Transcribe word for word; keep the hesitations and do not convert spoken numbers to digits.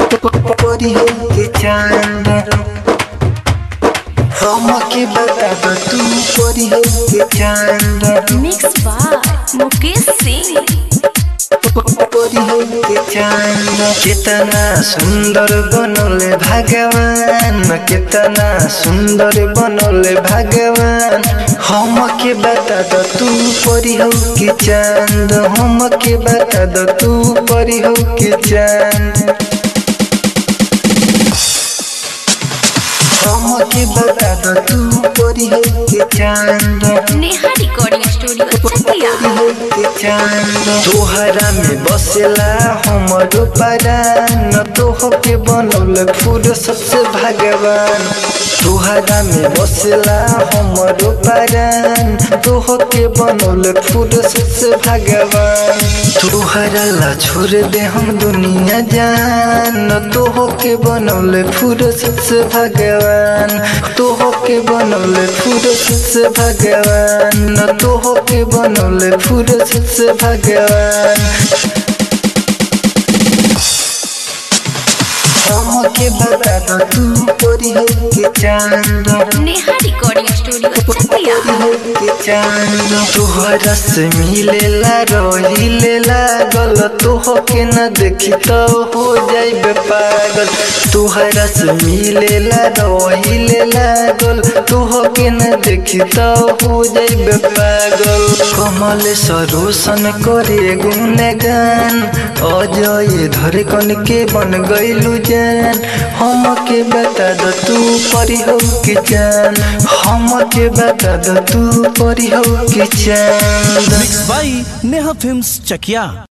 परी हो के चांद हमके बता दो तू परी हो के चांद मिक्स बाय मुकेश सिंह। परी हो के चांद कितना सुंदर बनोले भगवान, कितना सुंदर बनोले भगवान। हमके बता दो तू परी हो के चांद, हमके बता दो तू परी हो के चांद। हमके बता दो तू परी हो के चांद। Neha recording studio Chakia. परी हो के चांद तोहरा में बसेला हमरो परान, तोहके बनौले फुर्सत से भगवान। तोहरा में बसेला हमरो परान, तोहके बनौले फुर्सत से भगवान। तोहरा ला छोड़ दे हम दुनिया जान, तोहके बनौले फुर्सत से भगवान। तोहके बनौले फुर्सत से भगवान, तोहके बनौले फुर्सत से भगवान। हमके बता दो तू परी हो के चांद। Neha recording studio Chakia. परी हो के चांद तोहरा से मिलेला रहिलेला गल, तोहके न देखी तो हो जाइबे पागल। तोहरा से मिलेला रहिलेला गल, तोहके न देखी तो हो जाइबे पागल। कमल सरोसन करे गुणगान, अजय धड़कन के बन गइलू जान। हमके बता दो तू परी हो के चांद, हमके बता दो तू परी हो के चांद। Mix by Neha films Chakiya.